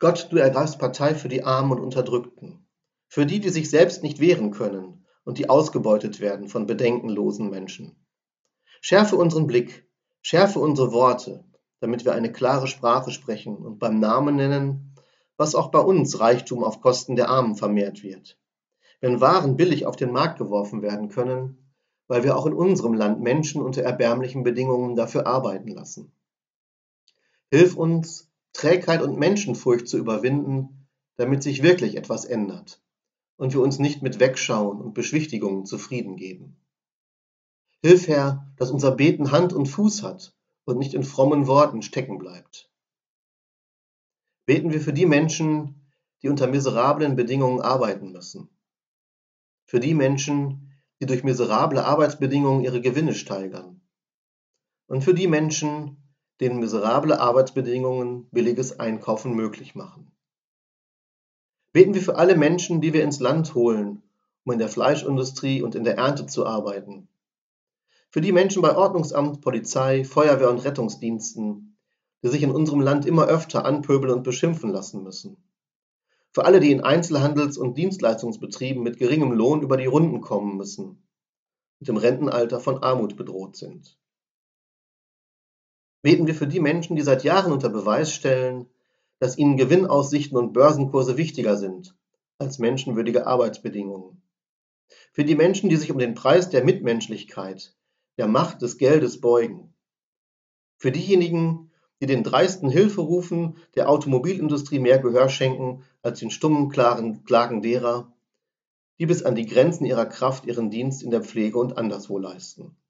Gott, du ergreifst Partei für die Armen und Unterdrückten, für die, die sich selbst nicht wehren können und die ausgebeutet werden von bedenkenlosen Menschen. Schärfe unseren Blick, schärfe unsere Worte, damit wir eine klare Sprache sprechen und beim Namen nennen, was auch bei uns Reichtum auf Kosten der Armen vermehrt wird. Wenn Waren billig auf den Markt geworfen werden können, weil wir auch in unserem Land Menschen unter erbärmlichen Bedingungen dafür arbeiten lassen. Hilf uns, Trägheit und Menschenfurcht zu überwinden, damit sich wirklich etwas ändert und wir uns nicht mit Wegschauen und Beschwichtigungen zufrieden geben. Hilf, Herr, dass unser Beten Hand und Fuß hat und nicht in frommen Worten stecken bleibt. Beten wir für die Menschen, die unter miserablen Bedingungen arbeiten müssen. Für die Menschen, die durch miserable Arbeitsbedingungen ihre Gewinne steigern. Und für die Menschen, denen miserable Arbeitsbedingungen billiges Einkaufen möglich machen. Beten wir für alle Menschen, die wir ins Land holen, um in der Fleischindustrie und in der Ernte zu arbeiten. Für die Menschen bei Ordnungsamt, Polizei, Feuerwehr und Rettungsdiensten, die sich in unserem Land immer öfter anpöbeln und beschimpfen lassen müssen. Für alle, die in Einzelhandels- und Dienstleistungsbetrieben mit geringem Lohn über die Runden kommen müssen und im Rentenalter von Armut bedroht sind. Beten wir für die Menschen, die seit Jahren unter Beweis stellen, dass ihnen Gewinnaussichten und Börsenkurse wichtiger sind als menschenwürdige Arbeitsbedingungen. Für die Menschen, die sich um den Preis der Mitmenschlichkeit, der Macht des Geldes beugen. Für diejenigen, die den dreisten Hilferufen der Automobilindustrie mehr Gehör schenken als den stummen Klagen derer, die bis an die Grenzen ihrer Kraft ihren Dienst in der Pflege und anderswo leisten.